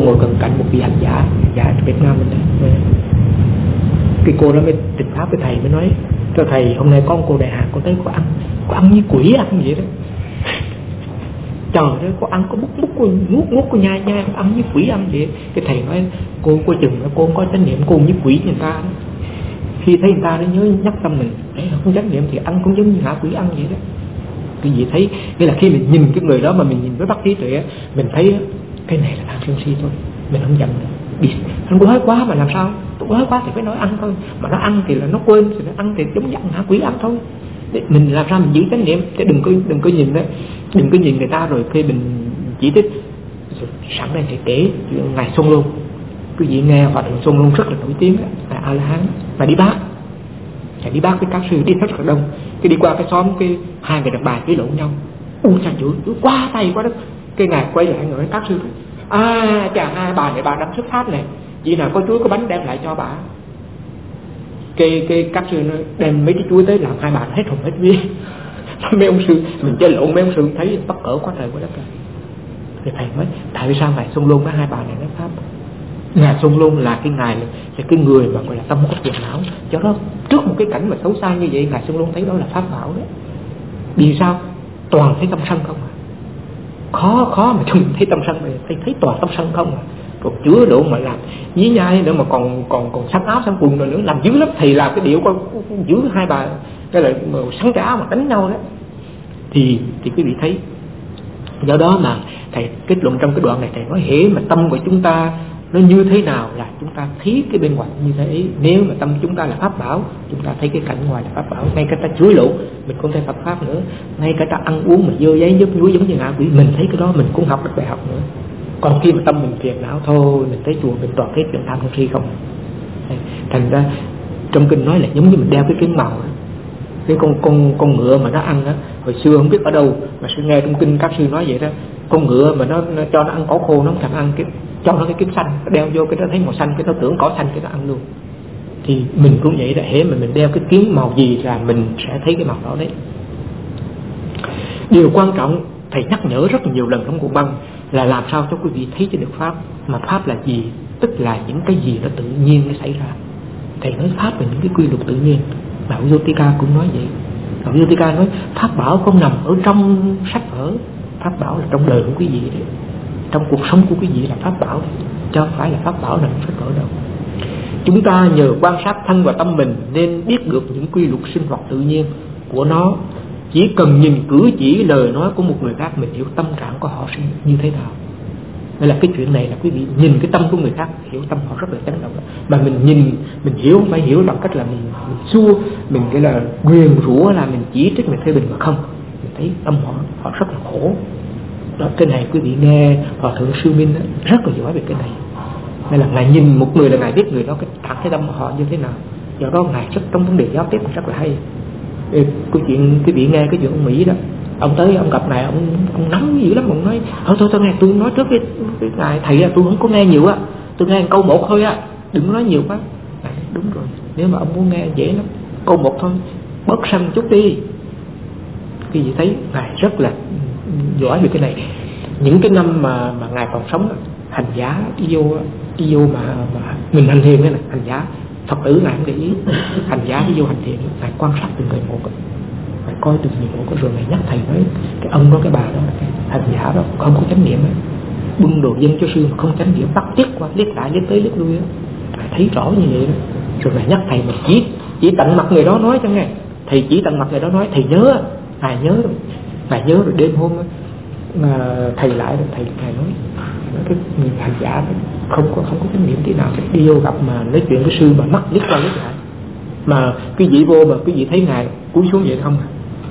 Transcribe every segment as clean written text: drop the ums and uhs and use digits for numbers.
ngồi gần cạnh một vị hành giả Việt Nam mình đấy. Cái cô đó mới trình pháp với thầy, mới nói cho thầy hôm nay con cô đại hạ con thấy có ăn như quỷ ăn vậy đó. Trời ơi, có ăn có bút nuốt có nhai ăn như quỷ ăn vậy. Cái thầy nói cô chừng cô không có chánh niệm, cô như quỷ người ta đó. Khi thấy người ta nó nhớ nhắc tâm mình, không chánh niệm thì ăn cũng giống như ngã quỷ ăn vậy đó. Cái gì thấy, nghĩa là khi mình nhìn cái người đó mà mình nhìn với bắt trí tuệ, mình thấy cái này là tham sân si thôi, mình không giận nữa. Anh quái quá mà làm sao? Tôi quái quá thì phải nói ăn thôi, mà nó ăn thì là nó quên, thì nó ăn thì giống giận ngã quỷ ăn thôi. Để mình làm sao mình giữ chánh niệm, chứ đừng có nhìn đó, đừng có nhìn người ta rồi khi mình chỉ trích. Sẵn đây thầy kể chuyện ngài Xuân Luôn, quý vị nghe Hòa thượng Xuân Luôn rất là nổi tiếng, ngài A La Hán mà đi bác với các sư đi rất là đông. Cái đi qua cái xóm, cái hai người đàn bà chửi lộn nhau, sao chửi quá tay quá đất. Cái ngài quay lại nói các sư, chà hai bà này bà đang xuất phát này, chị nào có chuối có bánh đem lại cho bà. Cái các sư nó đem mấy cái chuối tới làm hai bà hết hồn hết vía. Mấy ông sư mình chơi lộn, mấy ông sư thấy bất cỡ quá trời quá đất rồi. Thì thầy mới tại sao ngài Xuân Luôn với hai bà này nói pháp? Ngài Xuân Luôn là cái người mà gọi là tâm bất diệt não. Do đó trước một cái cảnh mà xấu xa như vậy, ngài Xuân Luôn thấy đó là pháp bảo đó. Vì sao? Toàn thấy tâm sân không à. Khó mà chúng thấy tâm sân này, thấy toàn tâm sân không à. Còn chứa độ mà làm nhí nhai nữa mà còn sắn áo sắn quần rồi nữa, làm dữ lắm. Thì làm cái điệu con giữ hai bà cái là sắn cái áo mà đánh nhau đó. Thì quý vị thấy. Do đó mà thầy kết luận trong cái đoạn này, thầy nói hễ mà tâm của chúng ta nó như thế nào là chúng ta thấy cái bên ngoài như thế. Nếu mà tâm chúng ta là pháp bảo, chúng ta thấy cái cảnh ngoài là pháp bảo. Ngay cả ta chửi lộn mình cũng thấy pháp nữa. Ngay cả ta ăn uống mà dơ giấy nhớp nhúi giống như ngã quỷ, mình thấy cái đó mình cũng học được bài học nữa. Còn khi mà tâm mình phiền não thôi, mình thấy chùa mình toàn thấy chuyện tham sân si không. Thành ra trong kinh nói là giống như mình đeo cái kiến màu, cái con ngựa mà nó ăn á, hồi xưa không biết ở đâu mà sư nghe trong kinh các sư nói vậy đó, con ngựa mà nó cho nó ăn cỏ khô nó không thèm ăn, cho nó cái kiếm xanh, nó đeo vô cái nó thấy màu xanh, cái nó tưởng cỏ xanh cái nó ăn luôn. Thì mình cũng vậy đó, hễ mà mình đeo cái kiếm màu gì là mình sẽ thấy cái màu đó đấy. Điều quan trọng thầy nhắc nhở rất nhiều lần trong cuộn băng là làm sao cho quý vị thấy cho được pháp. Mà pháp là gì? Tức là những cái gì nó tự nhiên nó xảy ra. Thầy nói pháp là những cái quy luật tự nhiên. Đạo Yotika cũng nói vậy. Đạo Yotika nói pháp bảo không nằm ở trong sách vở, pháp bảo là trong đời của quý vị đấy, trong cuộc sống của quý vị là pháp bảo đấy, chứ không phải là pháp bảo nằm trong sách vở đâu. Chúng ta nhờ quan sát thân và tâm mình nên biết được những quy luật sinh hoạt tự nhiên của nó. Chỉ cần nhìn cử chỉ lời nói của một người khác, mình hiểu tâm trạng của họ sinh như thế nào. Đây là cái chuyện này là quý vị nhìn cái tâm của người khác, hiểu tâm họ rất là chấn động. Mà mình nhìn, mình hiểu không phải hiểu bằng cách là mình xua, mình cái là nguyền rủa, là mình chỉ trích, mình phê bình, mà không, mình thấy tâm họ rất là khổ. Đó, cái này quý vị nghe Hòa thượng Sư Minh đó, rất là giỏi về cái này. Nên là ngài nhìn một người là ngài biết người đó cái thẳng cái tâm họ như thế nào. Do đó ngài rất trong vấn đề giao tiếp rất là hay. Cái chuyện quý vị nghe cái chuyện ông Mỹ đó, ông tới ông gặp này, ông nóng dữ lắm, ông nói thôi nghe tôi nói trước với ngài thầy là tôi không có nghe nhiều á, tôi nghe câu một thôi á, đừng có nói nhiều quá. Đúng rồi, nếu mà ông muốn nghe dễ lắm, câu một thôi, bớt sân chút đi. Quý vị thấy ngài rất là giỏi về cái này. Những cái năm mà ngài còn sống, hành giả yêu mà mình hành thiền này, hành giả Phật tử ngài không để ý, hành giả vô hành thiền ngài quan sát từng người một, ngài coi từng người một, rồi ngài nhắc thầy nói cái ông đó cái bà đó, cái hành giả đó không có chánh niệm ấy, bưng đồ dân cho sư mà không chánh niệm, bắt tiếc qua liếc lại liếc tới liếc lui đó. Ngài thấy rõ như vậy đó, rồi ngài nhắc thầy mà chỉ tận mặt người đó nói cho nghe, thầy chỉ tận mặt người đó nói, thầy nhớ, ngài nhớ rồi đêm hôm đó, thầy lại rồi thầy nói cái người hành giả đó không có chánh niệm tí nào, đi vô gặp mà nói chuyện với sư mà mắt liếc qua liếc lại, mà quý vị vô mà quý vị thấy ngài cúi xuống vậy không,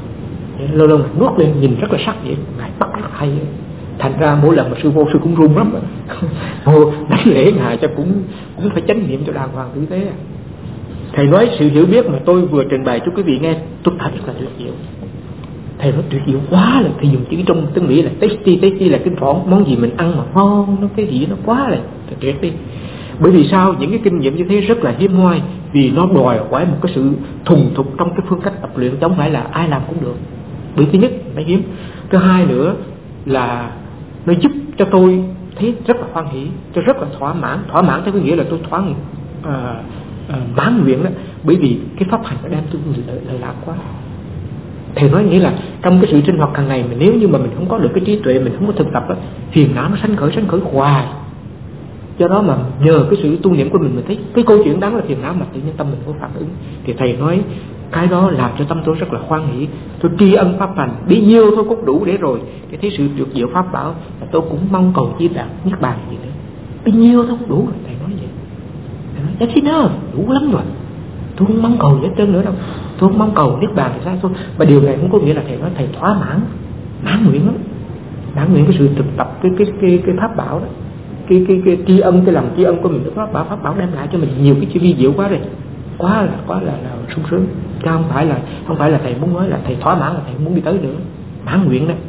lâu lâu ngài nuốt lên nhìn rất là sắc vậy, ngài bắt rất hay. Thành ra mỗi lần mà sư vô sư cũng run lắm, vô đánh lễ ngài cho cũng phải chánh niệm cho đàng hoàng tử tế. Thầy nói sự hiểu biết mà tôi vừa trình bày cho quý vị nghe, tôi thật là tuyệt diệu. Thầy nói tuyệt diệu quá là, thầy dùng chữ trong tiếng Mỹ là tasty là cái món gì mình ăn mà ngon, nó cái gì nó quá là tuyệt đi. Bởi vì sao? Những cái kinh nghiệm như thế rất là hiếm hoi, vì nó đòi hỏi một cái sự thuần thục trong cái phương cách tập luyện, chứ không phải là ai làm cũng được. Bởi thứ nhất nó hiếm, thứ hai nữa là nó giúp cho tôi thấy rất là hoan hỷ, tôi rất là thỏa mãn theo cái nghĩa là tôi mãn nguyện đó, bởi vì cái pháp hành nó đem tôi lợi lạc quá. Thầy nói nghĩa là trong cái sự sinh hoạt hàng ngày mà nếu như mà mình không có được cái trí tuệ, mình không có thực tập đó, phiền não nó sanh khởi hoài. Do đó mà nhờ cái sự tu niệm của mình thấy cái câu chuyện đáng là phiền não mà tự nhiên tâm mình có phản ứng. Thì thầy nói cái đó làm cho tâm tôi rất là hoan hỷ, tôi tri ân pháp hành, bấy nhiêu thôi cũng đủ để rồi để thấy sự tuyệt diệu pháp bảo, và tôi cũng mong cầu chi đạt niết bàn gì nữa, bấy nhiêu thôi cũng đủ rồi. Thầy nói vậy, thầy nói that's enough, đủ lắm rồi, tôi không mong cầu gì hết trơn nữa đâu, tôi không mong cầu niết bàn thì sao thôi. Mà điều này cũng có nghĩa là thầy nói thầy thỏa mãn nguyện lắm, mãn nguyện cái sự thực tập cái pháp bảo đó, cái tri ân, cái lòng tri ân của mình với pháp bảo đem lại cho mình nhiều cái vi diệu quá rồi, quá là sung sướng. Chứ không phải là thầy muốn nói là thầy thỏa mãn là thầy muốn đi tới nữa, mãn nguyện đó.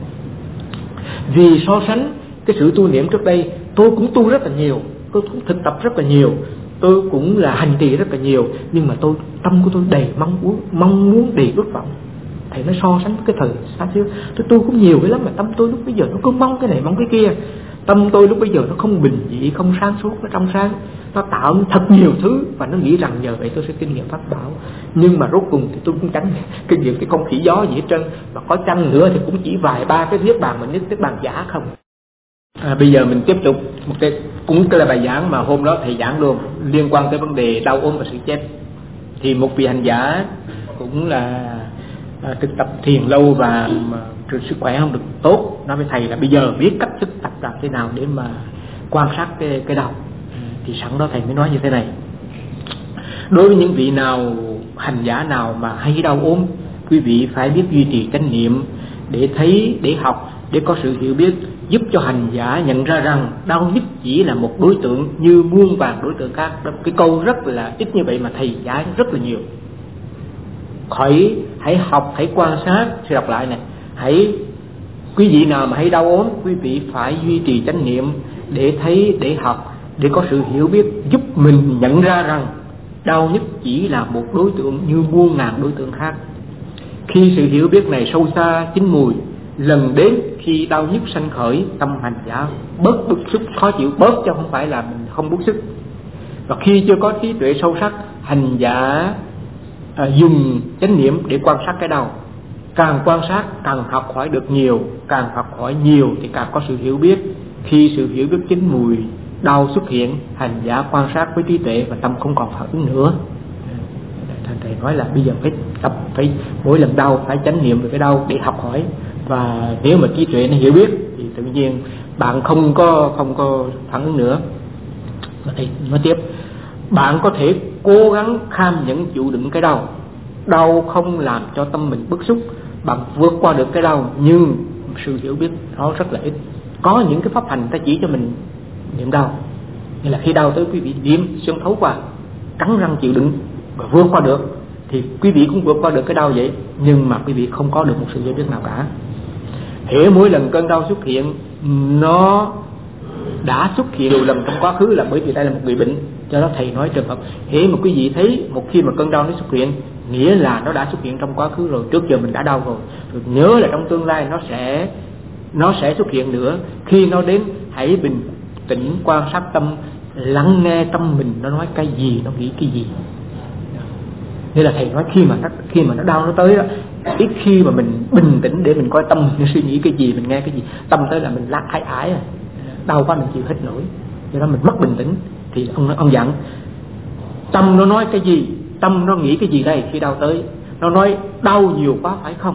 Vì so sánh cái sự tu niệm trước đây, tôi cũng tu rất là nhiều, tôi cũng thực tập rất là nhiều, tôi cũng là hành trì rất là nhiều, nhưng mà tâm của tôi đầy mong muốn đầy ước vọng. Thầy nói so sánh với cái thời xa xưa, tôi tu cũng nhiều cái lắm, mà tâm tôi lúc bây giờ nó cứ mong cái này mong cái kia. Tâm tôi lúc bây giờ nó không bình dị, không sáng suốt, nó trong sáng, nó tạo thật nhiều thứ, và nó nghĩ rằng nhờ vậy tôi sẽ kinh nghiệm pháp bảo. Nhưng mà rốt cùng thì tôi cũng chẳng kinh nghiệm cái không khí gió gì hết trơn, và có chăng nữa thì cũng chỉ vài ba cái niết bàn, mà niết bàn giả không. Bây giờ mình tiếp tục một cái cũng là bài giảng mà hôm đó thầy giảng luôn, liên quan tới vấn đề đau ốm và sự chết. Thì một vị hành giả cũng là thực tập thiền lâu và sức khỏe không được tốt, nói với thầy là bây giờ biết cách thực tập làm thế nào để mà quan sát cái đau. Thì sẵn đó thầy mới nói như thế này: đối với những vị nào, hành giả nào mà hay đau ốm, quý vị phải biết duy trì chánh niệm để thấy, để học, để có sự hiểu biết, giúp cho hành giả nhận ra rằng đau nhức chỉ là một đối tượng như muôn vàn đối tượng khác. Cái câu rất là ít như vậy mà thầy giải rất là nhiều. Hãy học, hãy quan sát. Sẽ đọc lại này: quý vị nào mà hay đau ốm, quý vị phải duy trì chánh niệm để thấy, để học, để có sự hiểu biết, giúp mình nhận ra rằng đau nhức chỉ là một đối tượng như muôn ngàn đối tượng khác. Khi sự hiểu biết này sâu xa, chín mùi, lần đến khi đau nhức sanh khởi, tâm hành giả bớt bức xúc khó chịu, bớt chứ không phải là mình không bức xúc. Và khi chưa có trí tuệ sâu sắc, hành giả dùng chánh niệm để quan sát cái đau. Càng quan sát càng học hỏi được nhiều, càng học hỏi nhiều thì càng có sự hiểu biết. Khi sự hiểu biết chín mùi đau xuất hiện, hành giả quan sát với trí tuệ và tâm không còn phản ứng nữa. Thầy nói là bây giờ phải tập, phải mỗi lần đau phải chánh niệm về cái đau để học hỏi, và nếu mà trí tuệ nó hiểu biết thì tự nhiên bạn không có phản ứng nữa. Thầy nói tiếp: bạn có thể cố gắng kham nhẫn chịu đựng cái đau không làm cho tâm mình bức xúc, bạn vượt qua được cái đau, nhưng sự hiểu biết nó rất là ít. Có những cái pháp hành ta chỉ cho mình niệm đau, như là khi đau tới quý vị niệm xuyên thấu qua, cắn răng chịu đựng và vượt qua được, thì quý vị cũng vượt qua được cái đau vậy, nhưng mà quý vị không có được một sự hiểu biết nào cả. Hễ mỗi lần cơn đau xuất hiện, nó đã xuất hiện nhiều lần trong quá khứ là bởi vì đây là một người bệnh. Do đó thầy nói trường hợp hễ mà quý vị thấy một khi mà cơn đau nó xuất hiện, nghĩa là nó đã xuất hiện trong quá khứ rồi, trước giờ mình đã đau rồi nhớ là trong tương lai nó sẽ xuất hiện nữa. Khi nó đến, hãy bình tĩnh quan sát tâm, lắng nghe tâm mình nó nói cái gì, nó nghĩ cái gì. Nên là thầy nói khi mà nó đau nó tới đó, ít khi mà mình bình tĩnh để mình coi tâm mình suy nghĩ cái gì, mình nghe cái gì. Tâm tới là mình lắc ái đau quá mình chịu hết nổi, do đó mình mất bình tĩnh. Thì ông dặn tâm nó nói cái gì, tâm nó nghĩ cái gì đây khi đau tới. Nó nói đau nhiều quá phải không?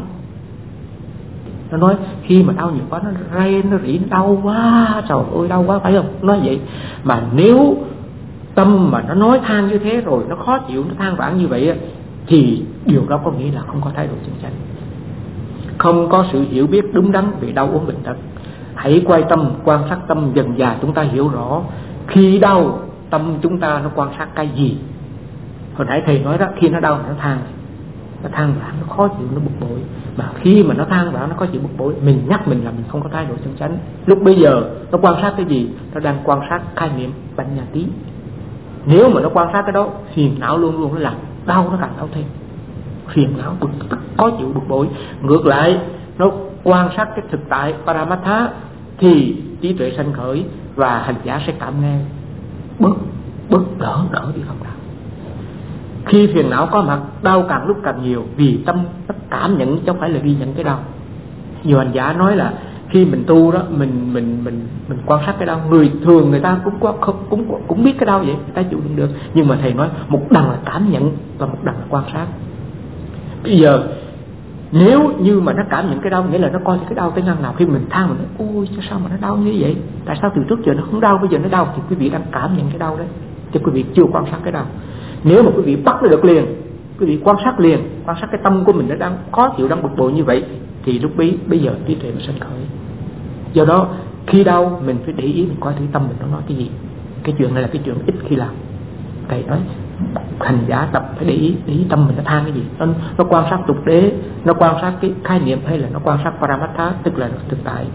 Nó nói khi mà đau nhiều quá nó rên, nó rỉ, đau quá, trời ơi đau quá phải không? Nói vậy. Mà nếu tâm mà nó nói than như thế rồi, nó khó chịu, nó than vãn như vậy, thì điều đó có nghĩa là không có thái độ chân chánh, không có sự hiểu biết đúng đắn về đau ốm bệnh tật. Hãy quay tâm, quan sát tâm, dần dà chúng ta hiểu rõ khi đau tâm chúng ta nó quan sát cái gì. Hồi nãy thầy nói đó, khi nó đau nó than vãn, nó khó chịu, nó bực bội. Mà khi mà nó than vãn, nó khó chịu bực bội, mình nhắc mình là mình không có thái độ chân chánh. Lúc bây giờ nó quan sát cái gì? Nó đang quan sát khai niệm bánh nhà tí. Nếu mà nó quan sát cái đó, phiền não luôn nó làm đau, nó càng đau thêm, phiền não bực tức, khó chịu bực bội. Ngược lại, nó quan sát cái thực tại Paramattha, thì trí tuệ sanh khởi và hành giả sẽ cảm nghe bớt đỡ đi phần nào. Khi phiền não có mặt, đau càng lúc càng nhiều vì tâm nó cảm nhận chứ không phải là ghi nhận cái đau. Nhiều hành giả nói là khi mình tu đó, mình quan sát cái đau. Người thường người ta cũng biết cái đau vậy, người ta chịu đựng được. Nhưng mà thầy nói một đằng là cảm nhận và một đằng là quan sát. Bây giờ nếu như mà nó cảm nhận cái đau, nghĩa là nó coi cái đau tới ngăn nào. Khi mình than mình nói ôi sao mà nó đau như vậy, tại sao từ trước giờ nó không đau, bây giờ nó đau, thì quý vị đang cảm nhận cái đau đấy, chứ quý vị chưa quan sát cái đau. Nếu mà quý vị bắt nó được liền, quý vị quan sát liền, quan sát cái tâm của mình nó đang khó chịu, đang bực bội như vậy, thì lúc bây giờ trí tuệ mình sanh khởi. Do đó khi đau mình phải để ý, mình coi thử tâm mình nó nói cái gì. Cái chuyện này là cái chuyện ít khi làm. Thầy nói hành giả tập phải để ý tâm mình nó than cái gì. Nó quan sát tục đế, nó quan sát cái khái niệm, hay là nó quan sát paramattha, tức là thực tại.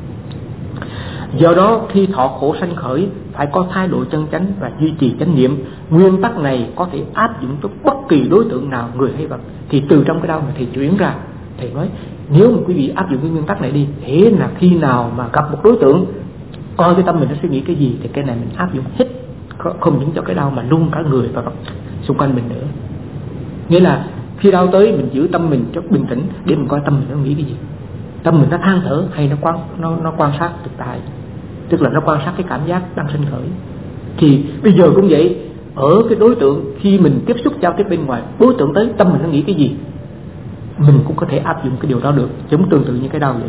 Do đó khi thọ khổ sanh khởi phải có thái độ chân chánh và duy trì chánh niệm. Nguyên tắc này có thể áp dụng cho bất kỳ đối tượng nào, người hay vật. Thì từ trong cái đau này thầy chuyển ra, thầy nói nếu mà quý vị áp dụng cái nguyên tắc này đi, thế là khi nào mà gặp một đối tượng, coi cái tâm mình nó suy nghĩ cái gì, thì cái này mình áp dụng hết, không những cho cái đau mà luôn cả người và vật xung quanh mình nữa. Nghĩa là khi đau tới mình giữ tâm mình cho bình tĩnh để mình coi tâm mình nó nghĩ cái gì. Tâm mình nó than thở hay nó quan sát thực tại, tức là nó quan sát cái cảm giác đang sinh khởi. Thì bây giờ cũng vậy, ở cái đối tượng khi mình tiếp xúc giao tiếp bên ngoài, đối tượng tới tâm mình nó nghĩ cái gì, mình cũng có thể áp dụng cái điều đó được, giống tương tự như cái đau vậy.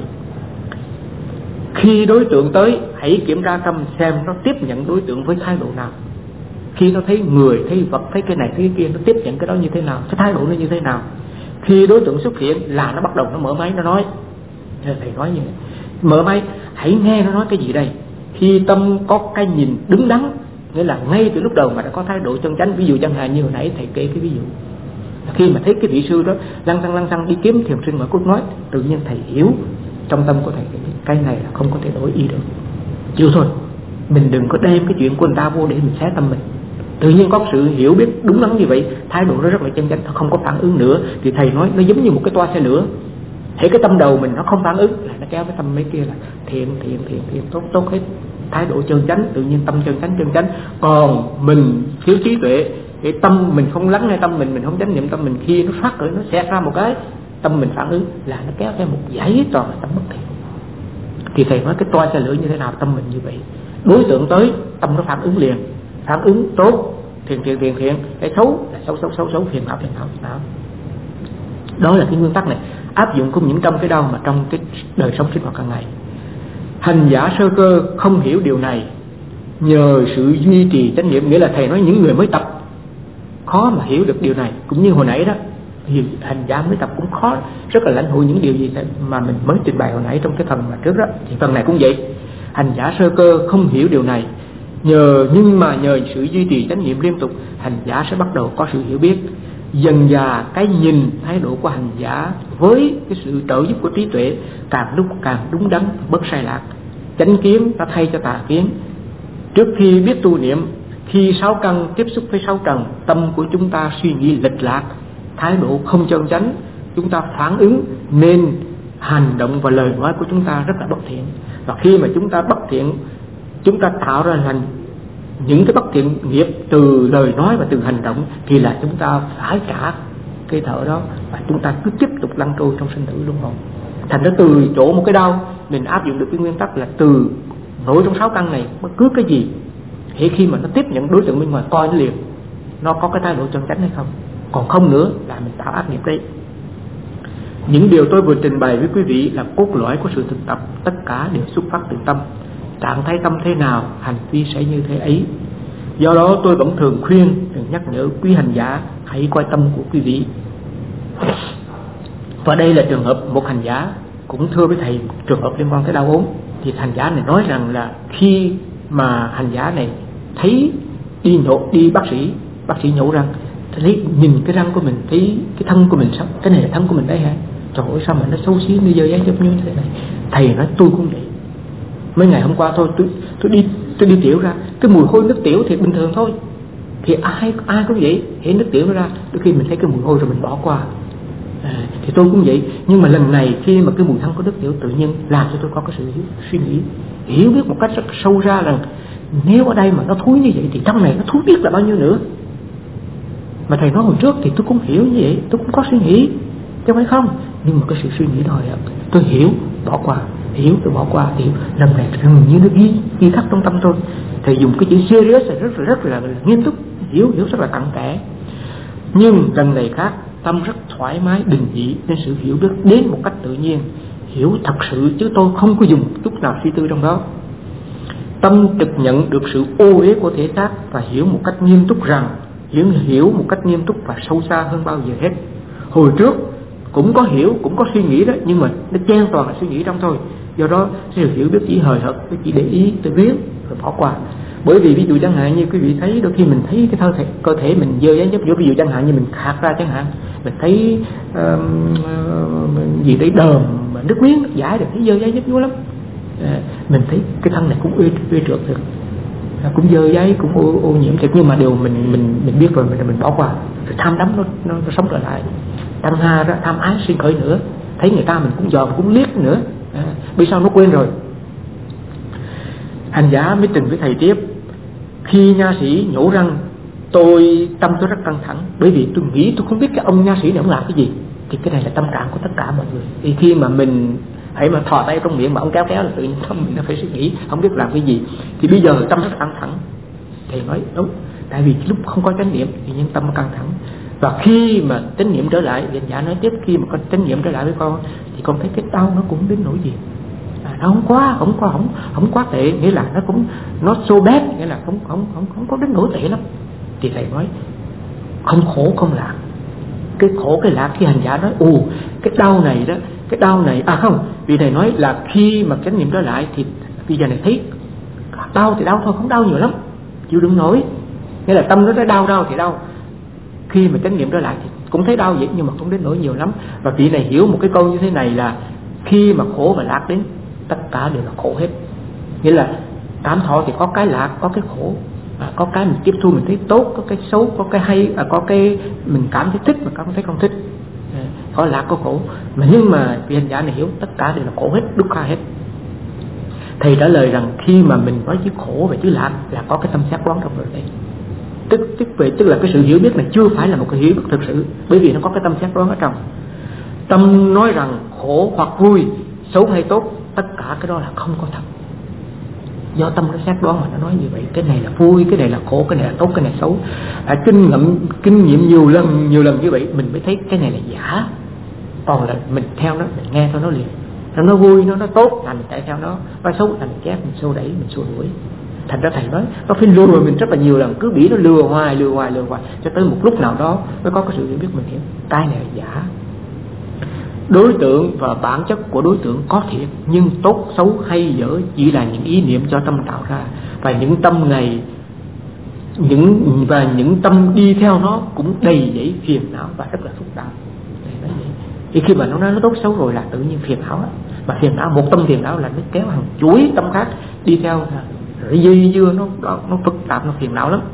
Khi đối tượng tới, hãy kiểm tra tâm xem nó tiếp nhận đối tượng với thái độ nào. Khi nó thấy người, thấy vật, thấy cái này, thấy cái kia, nó tiếp nhận cái đó như thế nào, cái thái độ nó như thế nào. Khi đối tượng xuất hiện là nó bắt đầu nó mở máy, nó nói. Thầy nói như vậy, mở máy, hãy nghe nó nói cái gì đây. Khi tâm có cái nhìn đứng đắn, nghĩa là ngay từ lúc đầu mà đã có thái độ chân chánh. Ví dụ chẳng hạn như hồi nãy thầy kể cái ví dụ, khi mà thấy cái vị sư đó lăng xăng đi kiếm thiền sinh mở cốt nói, tự nhiên thầy hiểu trong tâm của thầy cái này là không có thể đổi ý được. Chịu thôi, mình đừng có đem cái chuyện của người ta vô để mình xé tâm mình. Tự nhiên có sự hiểu biết đúng đắn như vậy, thái độ nó rất là chân chánh, không có phản ứng nữa. Thì thầy nói nó giống như một cái toa xe lửa, thấy cái tâm đầu mình nó không phản ứng là nó kéo cái tâm mấy kia là thiện tốt hết. Thái độ chân chánh, tự nhiên tâm chân chánh. Còn mình thiếu trí tuệ, cái tâm mình không lắng nghe tâm mình không chánh niệm tâm mình, khi nó phát khởi, nó xẹt ra một cái, tâm mình phản ứng là nó kéo theo một dãy toàn là tâm bất thiện. Thì thầy nói cái toa xe lửa như thế nào, tâm mình như vậy. Đối tượng tới, tâm nó phản ứng liền, phản ứng tốt, thiện. Cái xấu là xấu, phiền não. Đó là cái nguyên tắc này, áp dụng không những trong cái đau mà trong cái đời sống sinh hoạt hàng ngày. Hành giả sơ cơ không hiểu điều này, nhờ sự duy trì chánh niệm. Nghĩa là thầy nói những người mới tập khó mà hiểu được điều này. Cũng như hồi nãy đó, thì hành giả mới tập cũng khó, rất là lãnh hội những điều gì mà mình mới trình bày hồi nãy trong cái phần mà trước đó. Thì phần này cũng vậy, hành giả sơ cơ không hiểu điều này, nhưng mà nhờ sự duy trì chánh niệm liên tục, hành giả sẽ bắt đầu có sự hiểu biết. Dần dà cái nhìn, thái độ của hành giả với cái sự trợ giúp của trí tuệ càng lúc càng đúng đắn, bớt sai lạc. Chánh kiến ta thay cho tà kiến. Trước khi biết tu niệm, khi sáu căn tiếp xúc với sáu trần, tâm của chúng ta suy nghĩ lệch lạc, thái độ không chân chánh, chúng ta phản ứng nên hành động và lời nói của chúng ta rất là bất thiện. Và khi mà chúng ta bất thiện, chúng ta tạo ra thành những cái bất thiện nghiệp từ lời nói và từ hành động, thì là chúng ta phải trả cái thợ đó, và chúng ta cứ tiếp tục lăn trôi trong sinh tử luân hồi. Thành ra từ chỗ một cái đau mình áp dụng được cái nguyên tắc là từ nổi trong sáu căn này, bất cứ cái gì thì khi mà nó tiếp nhận đối tượng bên ngoài, coi nó liền nó có cái thái độ chân chánh hay không. Còn không nữa là mình tạo ác nghiệp đấy. Những điều tôi vừa trình bày với quý vị là cốt lõi của sự thực tập, tất cả đều xuất phát từ tâm. Trạng thái tâm thế nào, hành vi sẽ như thế ấy. Do đó tôi vẫn thường khuyên, thường nhắc nhở quý hành giả hãy coi tâm của quý vị. Và đây là trường hợp một hành giả cũng thưa với thầy trường hợp liên quan tới đau ốm. Thì hành giả này nói rằng là khi mà hành giả này thấy đi bác sĩ nhổ răng, thấy nhìn cái răng của mình, thấy cái thân của mình, sao cái này là thân của mình đấy hả? Trời ơi sao mà nó xấu xí, nó dơ dáng giống như thế này. Thầy nói tôi cũng vậy. Mấy ngày hôm qua thôi tôi đi tiểu ra, cái mùi hôi nước tiểu thì bình thường thôi, thì ai cũng vậy, hễ nước tiểu nó ra, đôi khi mình thấy cái mùi hôi rồi mình bỏ qua. Thì tôi cũng vậy, nhưng mà lần này khi mà cái mùi thân có đức hiểu tự nhiên làm cho tôi có cái sự suy nghĩ, hiểu biết một cách rất sâu ra rằng nếu ở đây mà nó thúi như vậy thì trong này nó thúi biết là bao nhiêu nữa. Mà thầy nói hồi trước thì tôi cũng hiểu như vậy, tôi cũng có suy nghĩ, chứ phải không? Nhưng mà cái sự suy nghĩ thôi tôi hiểu, bỏ qua, hiểu tôi bỏ qua, hiểu. Lần này dường như nó ghi khắc trong tâm tôi. Thầy dùng cái chữ serious là rất là nghiêm túc, hiểu rất là cặn kẽ. Nhưng lần này khác, tâm rất thoải mái, bình dị, nên sự hiểu biết đến một cách tự nhiên, hiểu thật sự chứ tôi không có dùng chút nào suy tư trong đó. Tâm trực nhận được sự ô uế của thể xác và hiểu một cách nghiêm túc rằng, hiểu một cách nghiêm túc và sâu xa hơn bao giờ hết. Hồi trước cũng có hiểu, cũng có suy nghĩ đó, nhưng mà nó chen toàn là suy nghĩ trong thôi. Do đó sự hiểu biết chỉ hời hợt, chỉ để ý tôi biết rồi bỏ qua. Bởi vì ví dụ chẳng hạn như quý vị thấy, đôi khi mình thấy cái cơ thể mình dơ giấy nhấp nhô, ví dụ chẳng hạn như mình khạc ra chẳng hạn, mình thấy gì đấy đờm mà nước miếng nước dãi được, thấy dơ giấy nhấp nhô lắm. Mình thấy cái thân này cũng uê trượt được, cũng dơ giấy, cũng ô nhiễm thiệt, nhưng mà điều mình biết rồi, mình bỏ qua. Rồi tham đắm nó sống trở lại. Tăng ha đó, tham ái sinh khởi nữa, thấy người ta mình cũng dòm cũng liếc nữa, vì sao nó quên rồi. Hành giả mới từng với thầy tiếp, khi nha sĩ nhổ răng, tâm tôi rất căng thẳng, bởi vì tôi nghĩ tôi không biết cái ông nha sĩ này ông làm cái gì. Thì cái này là tâm trạng của tất cả mọi người. Thì khi mà mình hãy mà thò tay trong miệng mà ông kéo là tự nhiên tâm mình nó phải suy nghĩ không biết làm cái gì. Thì bây giờ tâm rất căng thẳng. Thầy nói đúng, tại vì lúc không có chánh niệm thì nhân tâm căng thẳng. Và khi mà chánh niệm trở lại, hành giả nói tiếp, khi mà con chánh niệm trở lại với con thì con thấy cái đau nó cũng đến nỗi gì. Nó không quá tệ, nghĩa là nó so bad, nghĩa là không có đến nỗi tệ lắm. Thì thầy nói không khổ không lạc. Cái khổ cái lạc khi hành giả nói cái đau này không, vì thầy nói là khi mà chánh niệm trở lại thì bây giờ này thấy đau thì đau thôi, không đau nhiều lắm, chịu đựng nổi. Nghĩa là tâm nó nói đau thì đau. Khi mà chánh niệm trở lại thì cũng thấy đau vậy, nhưng mà không đến nỗi nhiều lắm. Và vị này hiểu một cái câu như thế này là khi mà khổ và lạc đến, tất cả đều là khổ hết. Nghĩa là cảm thọ thì có cái lạc, có cái khổ, có cái mình tiếp thu mình thấy tốt, có cái xấu, có cái hay, có cái mình cảm thấy thích mà cảm thấy không thích, có lạc có khổ. Nhưng mà vị hành giả này hiểu tất cả đều là khổ hết, dukkha hết. Thầy trả lời rằng khi mà mình nói chữ khổ và chữ lạc là có cái tâm giác đoán trong rồi đây. Tức là cái sự hiểu biết này chưa phải là một cái hiểu biết thực sự, bởi vì nó có cái tâm giác đoán ở trong. Tâm nói rằng khổ hoặc vui, xấu hay tốt, tất cả cái đó là không có thật. Do tâm nó giác đoán mà nó nói như vậy, cái này là vui, cái này là khổ, cái này là tốt, cái này xấu. Kinh nghiệm nhiều lần như vậy mình mới thấy cái này là giả. Còn là mình theo nó, mình nghe thôi nó liền. Nó vui, nó tốt là mình chạy theo nó xấu là mình chép, mình xô đẩy, mình xua đuổi. Thành ra thầy nói nó phải lừa mình rất là nhiều lần, cứ bị nó lừa hoài cho tới một lúc nào đó mới có cái sự hiểu biết mình hiểu cái này là giả. Đối tượng và bản chất của đối tượng có thiệt, nhưng tốt xấu hay dở chỉ là những ý niệm do tâm tạo ra, và những tâm này những tâm đi theo nó cũng đầy dẫy phiền não và rất là phức tạp. Thì khi mà nó nói nó tốt xấu rồi là tự nhiên phiền não, mà phiền não, một tâm phiền não là nó kéo hàng chuỗi tâm khác đi theo, rồi dây dưa nó phức tạp, nó phiền não lắm.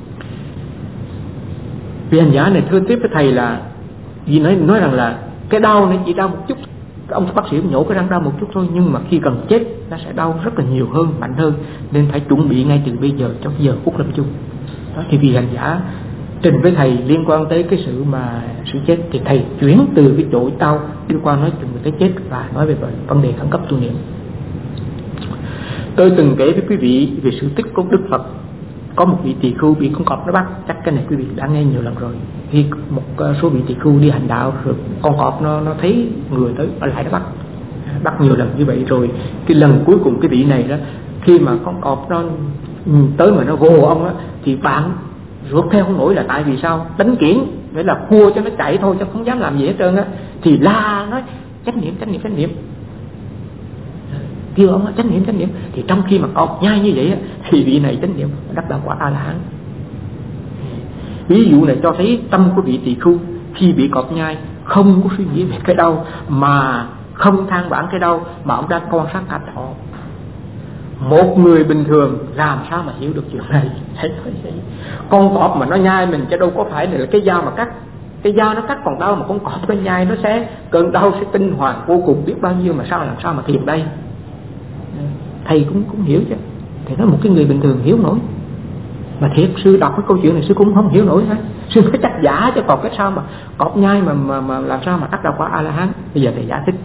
Vị hành giả này thưa tiếp với thầy là vì nói rằng là cái đau này chỉ đau một chút, ông bác sĩ nhổ cái răng đau một chút thôi, nhưng mà khi cần chết nó sẽ đau rất là nhiều hơn, mạnh hơn, nên phải chuẩn bị ngay từ bây giờ trong giờ phút lâm chung. Đó thì vì hành giả trình với thầy liên quan tới cái sự chết thì thầy chuyển từ cái chỗ đau liên quan nói chuyện về cái chết và nói về vấn đề khẩn cấp tu niệm. Tôi từng kể với quý vị về sự tích của Đức Phật. Có một vị tỳ khưu bị con cọp nó bắt, chắc cái này quý vị đã nghe nhiều lần rồi. Khi một số vị tỳ khưu đi hành đạo rồi con cọp nó thấy người tới nó lại nó bắt nhiều lần như vậy. Rồi cái lần cuối cùng cái vị này đó, khi mà con cọp nó tới mà nó gồ ông á, thì bạn rượt theo không nổi, là tại vì sao? Đánh kiển, nghĩa là cua cho nó chạy thôi chứ không dám làm gì hết trơn á. Thì la nói chánh niệm, kêu ông chánh niệm. Thì trong khi mà cọp nhai như vậy á, thì vị này chánh niệm đắc đạo quả A La Hán. Ví dụ này cho thấy tâm của vị tỳ khưu khi bị cọp nhai không có suy nghĩ về cái đau, mà không than vãn cái đau, mà ông đang quan sát cảnh thọ. Một người bình thường làm sao mà hiểu được chuyện này? Con cọp mà nó nhai mình chứ đâu có phải là cái dao mà cắt. Cái dao nó cắt còn đau mà con cọp bên nhai nó sẽ cơn đau sẽ kinh hoàng vô cùng biết bao nhiêu, mà làm sao mà thiền đây. Thầy cũng hiểu chứ. Thầy nói một cái người bình thường hiểu nổi. Mà thiệt sư đọc cái câu chuyện này sư cũng không hiểu nổi hết. Sư phải chắc giả cho còn cái sao mà cọp nhai mà làm sao mà đắc đạo quả A-la-hán. Bây giờ thầy giải thích.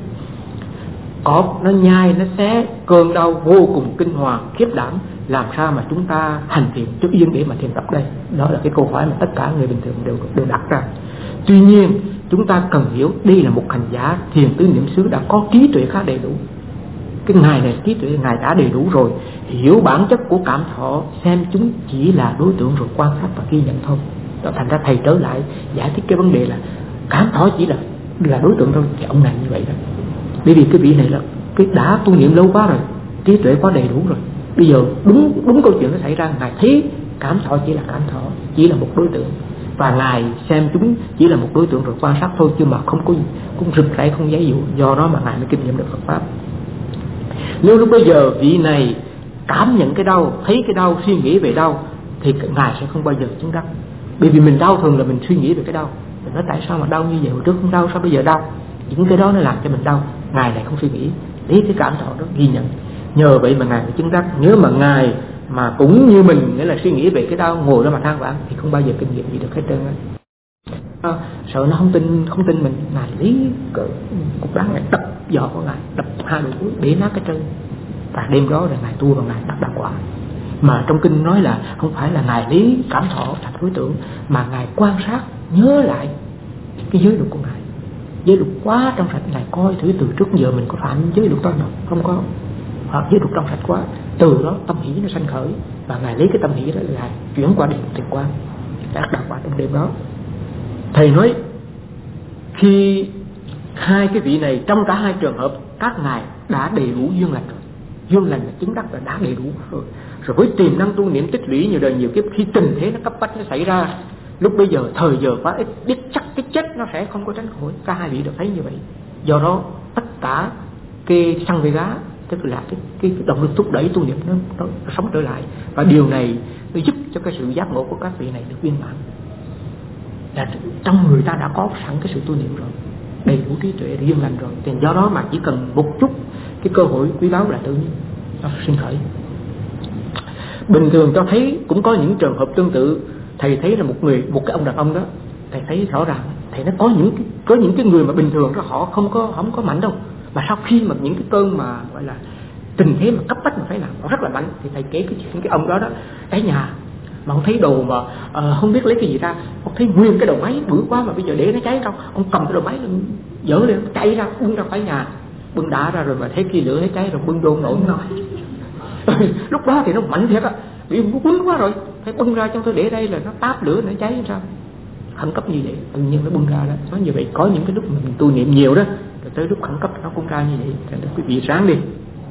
Cọp nó nhai nó xé cơn đau vô cùng kinh hoàng khiếp đảm, làm sao mà chúng ta hành thiền cho yên để mà thiền tập đây? Đó là cái câu hỏi mà tất cả người bình thường đều đặt ra. Tuy nhiên chúng ta cần hiểu đây là một hành giả thiền tứ niệm xứ đã có trí tuệ khá đầy đủ. Cái ngài này trí tuệ ngài đã đầy đủ rồi, hiểu bản chất của cảm thọ, xem chúng chỉ là đối tượng rồi quan sát và ghi nhận thôi. Đó, thành ra thầy trở lại giải thích cái vấn đề là cảm thọ chỉ là đối tượng thôi. Thì ông này như vậy đó. Bởi vì cái vị này là cái đã tu niệm lâu quá rồi, trí tuệ quá đầy đủ rồi. Bây giờ đúng câu chuyện nó xảy ra, ngài thấy cảm thọ chỉ là cảm thọ, chỉ là một đối tượng, và ngài xem chúng chỉ là một đối tượng rồi quan sát thôi, chứ mà không có cũng rực rãi, không giấy dụ. Do đó mà ngài mới kinh nghiệm được Phật pháp. Nếu lúc bây giờ vị này cảm nhận cái đau, thấy cái đau, suy nghĩ về đau, thì ngài sẽ không bao giờ chứng đắc. Bởi vì mình đau thường là mình suy nghĩ về cái đau, mình nói tại sao mà đau như vậy, hồi trước không đau sao bây giờ đau. Những cái đó nó làm cho mình đau. Ngài này không suy nghĩ, lấy cái cảm thọ đó ghi nhận. Nhờ vậy mà ngài mới chứng đắc. Nếu mà ngài mà cũng như mình, nghĩa là suy nghĩ về cái đau, ngồi đó mà than vãn, thì không bao giờ kinh nghiệm gì được hết trơn á. Sợ nó không tin mình, ngài lấy cục đá ngài đập giò của ngài, đập hai đầu gối để nát cái chân. Và đêm đó là ngài tu và ngài đắc đạo quả. Mà trong kinh nói là không phải là ngài lấy cảm thọ thành đối tượng, mà ngài quan sát nhớ lại cái giới luật của ngài. Giới luật quá trong sạch, ngài coi thử từ trước giờ mình có phạm giới luật đó không có, hoặc giới luật trong sạch quá, từ đó tâm hỷ nó sanh khởi, và ngài lấy cái tâm hỷ đó là chuyển qua địa thiền quang, đắc đạo quả trong đêm đó. Thầy nói khi hai cái vị này, trong cả hai trường hợp các ngài đã đầy đủ duyên lành rồi. Duyên lành là chứng đắc là đã đầy đủ rồi. Rồi với tiềm năng tu niệm tích lũy nhiều đời nhiều kiếp, khi tình thế nó cấp bách nó xảy ra, lúc bây giờ thời giờ quá ít, biết chắc cái chết nó sẽ không có tránh khỏi. Cả hai vị đều thấy như vậy. Do đó tất cả cái sanh về gá, tức là cái động lực thúc đẩy tu niệm nó sống trở lại, và điều này nó giúp cho cái sự giác ngộ của các vị này được viên mãn. Là trong người ta đã có sẵn cái sự tu niệm rồi, đầy đủ trí tuệ duyên lành rồi, thì do đó mà chỉ cần một chút cái cơ hội quý báu là tự nhiên nó sinh khởi. Bình thường cho thấy cũng có những trường hợp tương tự. Thầy thấy là một cái ông đàn ông đó, thầy thấy rõ ràng, thầy nó có những cái người mà bình thường đó họ không có mạnh đâu, mà sau khi mà những cái cơn mà gọi là tình thế mà cấp bách mà phải làm, họ rất là mạnh. Thì thầy kể cái ông đó cháy nhà mà ông thấy đồ mà không biết lấy cái gì ra, ông thấy nguyên cái đầu máy bự quá mà bây giờ để nó cháy đâu, ông cầm cái đầu máy dỡ lên chạy ra bưng ra khỏi nhà, bưng đã ra rồi mà thấy kia lửa thấy cháy rồi bưng vô nổi nói. Lúc đó thì nó mạnh thiệt á, bị quấn quá rồi, phải bưng ra cho tôi để đây là nó táp lửa nó cháy sao, khẩn cấp như vậy tự nhiên nó bưng ra đó. Nói như vậy có những cái lúc mà mình tu niệm nhiều đó, rồi tới lúc khẩn cấp nó cũng ra như vậy. Thành ra quý vị sáng đi.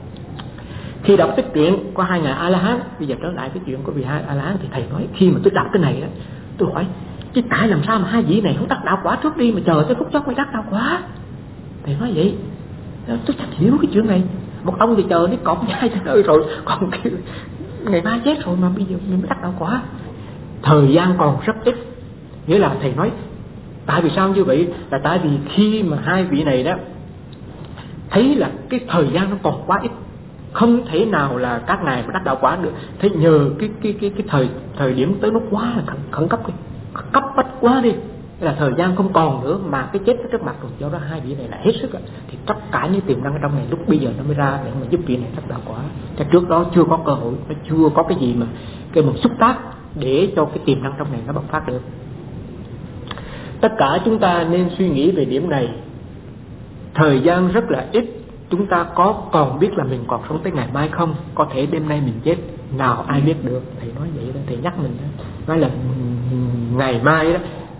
Khi đọc cái chuyện có hai ngài A-la-hán, bây giờ trở lại cái chuyện của vị hai A-la-hán, thì thầy nói khi mà tôi đọc cái này đó, tôi hỏi chứ tại làm sao mà hai vị này không đắc đạo quả trước đi mà chờ tới phút chót mới đắc đạo quả. Thầy nói vậy tôi chẳng hiểu cái chuyện này. Một ông thì chờ đến cọp nhai cho nơi rồi, còn ngày mai chết rồi mà bây giờ mình mới đắc đạo quả. Thời gian còn rất ít. Nghĩa là thầy nói tại vì sao như vậy, là tại vì khi mà hai vị này đó thấy là cái thời gian nó còn quá ít, không thể nào là các ngài mà đắc đạo quả được. Thế nhờ cái thời điểm tới nó quá là khẩn cấp đi, cấp bách quá đi, là thời gian không còn nữa mà cái chết nó trước mặt rồi. Do đó hai vị này là hết sức thì tất cả những tiềm năng ở trong này lúc bây giờ nó mới ra để mà giúp vị này đắc đạo quả. Thế trước đó chưa có cơ hội, nó chưa có cái gì mà cái một xúc tác để cho cái tiềm năng trong này nó bộc phát được. Tất cả chúng ta nên suy nghĩ về điểm này. Thời gian rất là ít, chúng ta còn biết là mình còn sống tới ngày mai không? Có thể đêm nay mình chết, nào ai biết được. Thầy nói vậy đó, thầy nhắc mình đó. Nói là ngày mai đó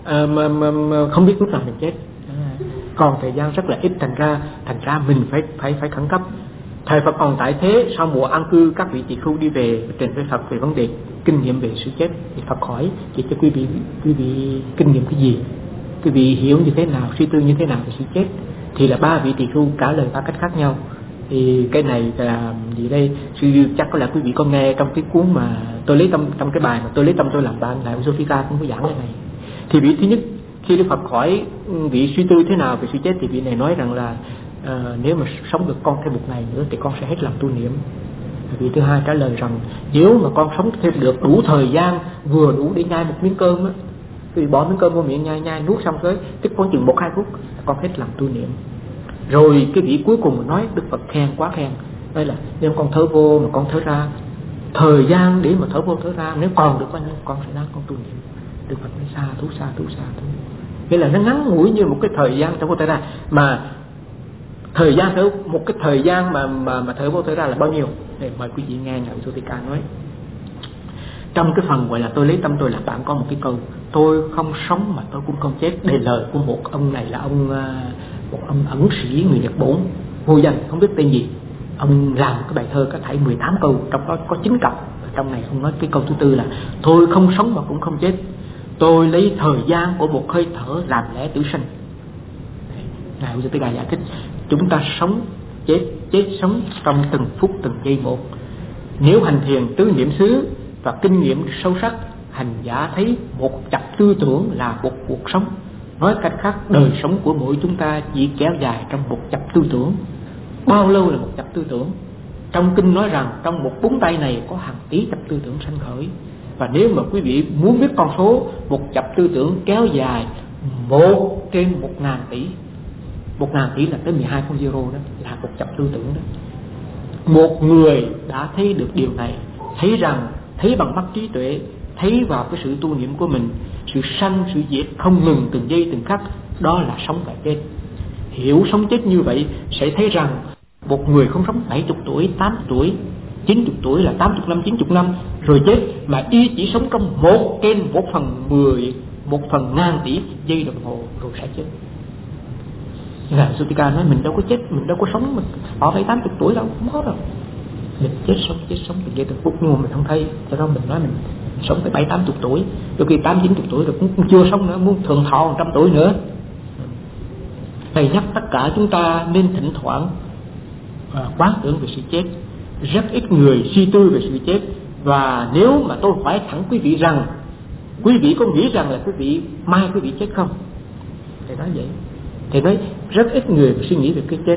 không biết lúc nào mình chết. Còn thời gian rất là ít, thành ra mình phải khẩn cấp. Thời Phật còn tại thế, sau mùa an cư các vị tỳ khưu đi về trình với Phật về vấn đề kinh nghiệm về sự chết. Thì Phật hỏi chỉ cho quý vị kinh nghiệm cái gì, quý vị hiểu như thế nào, suy tư như thế nào về sự chết. Thì là ba vị tỳ khưu trả lời ba cách khác nhau. Thì cái này là gì đây? Chắc có lẽ quý vị có nghe trong cái cuốn mà tôi lấy tâm, trong cái bài mà tôi lấy tâm tôi làm bạn, lại Sophia cũng có giảng cái này. Thì vị thứ nhất Khi Đức Phật hỏi vị suy tư thế nào về sự chết thì vị này nói rằng là nếu mà sống được con thêm một ngày nữa thì con sẽ hết lòng tu niệm. Vị thứ hai trả lời rằng nếu mà con sống thêm được đủ thời gian vừa đủ để nhai một miếng cơm á, thì bỏ miếng cơm vô miệng nhai nuốt xong tới tức khoảng chừng 1-2 phút con hết lòng tu niệm. Rồi cái vị cuối cùng nói Đức Phật khen quá khen, đây là nếu con thở vô mà con thở ra, thời gian để mà thở vô thở ra nếu còn được bao nhiêu con sẽ nói con tu niệm. Đức Phật nói xa thú. Nghĩa là nó ngắn ngủi như một cái thời gian thở vô thở ra, mà thời gian thở một cái thời gian mà thở vô thở ra là bao nhiêu? Thì mời quý vị nghe Ngài Sotika nói. Trong cái phần gọi là tôi lấy tâm tôi làm bạn có một cái câu: tôi không sống mà tôi cũng không chết. Đây lời của một ông này là một ông ẩn sĩ người Nhật Bản vô danh không biết tên gì. Ông làm cái bài thơ có thảy 18 câu, trong đó có 9 cặp. Trong này ông nói cái câu thứ tư là tôi không sống mà cũng không chết. Tôi lấy thời gian của một hơi thở làm lẽ tử sinh. Ngài Sotika giải thích chúng ta sống chết sống trong từng phút từng giây một. Nếu hành thiền tứ niệm xứ và kinh nghiệm sâu sắc, hành giả thấy một chập tư tưởng là một cuộc sống. Nói cách khác, đời sống của mỗi chúng ta chỉ kéo dài trong một chập tư tưởng. Bao lâu là một chập tư tưởng? Trong kinh nói rằng trong một búng tay này có hàng tỷ chập tư tưởng sanh khởi. Và nếu mà quý vị muốn biết con số một chập tư tưởng kéo dài 1/1000 tỷ, 1000 tỷ là tới 12 con zero, đó là một chập tư tưởng đó. Một người đã thấy được điều này, thấy bằng mắt trí tuệ, thấy vào cái sự tu niệm của mình, sự sanh sự diệt không ngừng từng giây từng khắc, đó là sống và chết. Hiểu sống chết như vậy sẽ thấy rằng một người không sống 70 tuổi, 80 tuổi, 90 tuổi là 80 năm, 90 năm rồi chết, mà y chỉ sống trong 1/1000, 1/1000 tỷ giây đồng hồ rồi sẽ chết. Ngài Sotika nói mình đâu có chết, mình đâu có sống mình bỏ 70-80 tuổi đâu, không có đâu. Mình chết sống từng giây từng phút, nhưng mà mình không thấy. Cho đó mình nói mình sống tới 70-80 tuổi, đôi khi 80-90 tuổi rồi cũng chưa sống nữa, muốn thường thọ 100 tuổi nữa. Thầy nhắc tất cả chúng ta nên thỉnh thoảng quán tưởng về sự chết. Rất ít người suy tư về sự chết. Và nếu mà tôi hỏi thẳng quý vị rằng quý vị có nghĩ rằng là mai quý vị chết không? Thầy nói vậy. Thầy nói rất ít người suy nghĩ về cái chết.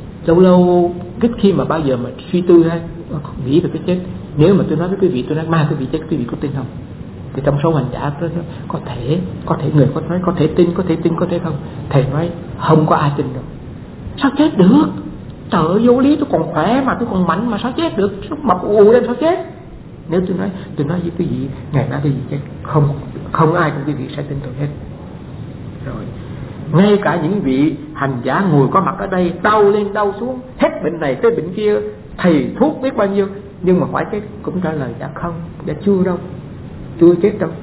Lâu ít khi mà bao giờ mà suy tư hay nghĩ về cái chết. Nếu mà tôi nói với quý vị, tôi nói mai quý vị chết, quý vị có tin không? Thì trong số hành giả đó, có thể người có nói có thể tin, có thể không. Thầy nói không có ai tin đâu. Sao chết được? Trời ơi, vô lý, tôi còn khỏe mà, tôi còn mạnh mà sao chết được? Sao mập ù lên sao chết? Nếu tôi nói với quý vị ngày mai quý vị chết, không ai của quý vị sẽ tin tôi hết. Rồi ngay cả những vị hành giả ngồi có mặt ở đây, đau lên đau xuống, hết bệnh này tới bệnh kia, thầy thuốc biết bao nhiêu, nhưng mà hỏi chết cũng trả lời dạ không, dạ chưa chết đâu.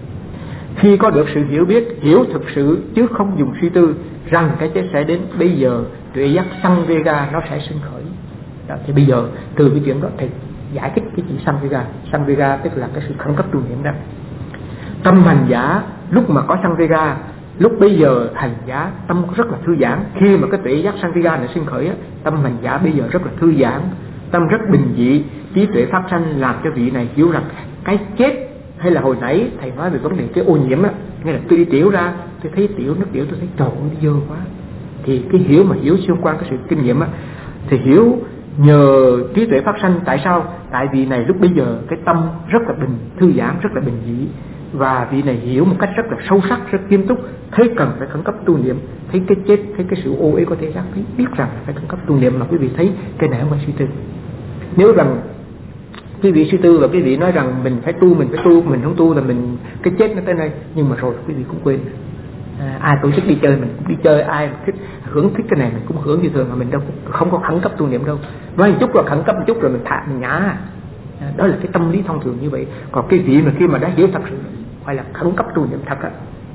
Khi có được sự hiểu thực sự chứ không dùng suy tư rằng cái chết sẽ đến, bây giờ tuệ giác Samvega nó sẽ sinh khởi. Đó, thì bây giờ từ cái chuyện đó thầy giải thích cái chữ Samvega tức là cái sự khẩn cấp tu niệm đó. Tâm hành giả lúc mà có Samvega, lúc bây giờ hành giả tâm rất là thư giãn. Khi mà cái tuệ giác Samvega này sinh khởi, tâm hành giả bây giờ rất là thư giãn, tâm rất bình dị, trí tuệ phát sanh làm cho vị này hiểu rằng cái chết, hay là hồi nãy thầy nói về vấn đề cái ô nhiễm á, nghe là tôi đi tiểu ra, tôi thấy nước tiểu tôi thấy trời ơi dơ quá. Thì cái hiểu xuyên qua cái sự kinh nghiệm á, thì hiểu nhờ trí tuệ phát sanh. Tại sao? Tại vì này lúc bây giờ cái tâm rất là thư giãn, rất là bình dị, và vị này hiểu một cách rất là sâu sắc, rất nghiêm túc, thấy cần phải khẩn cấp tu niệm, thấy cái chết, thấy cái sự ô uế có thể giác, biết rằng phải khẩn cấp tu niệm, mà quý vị thấy cái này không phải suy tư. Nếu rằng quý vị suy tư và quý vị nói rằng mình phải tu, mình không tu là mình cái chết nó tới đây, nhưng mà rồi quý vị cũng quên. Ai tổ chức đi chơi mình cũng đi chơi, ai hưởng thích cái này mình cũng hưởng như thường, mà mình đâu không có khẩn cấp tu niệm đâu. Nói một chút rồi khẩn cấp một chút rồi mình nhả. Đó là cái tâm lý thông thường như vậy. Còn cái vị mà khi mà đã hiểu thật sự phải là khẩn cấp tu niệm thật á.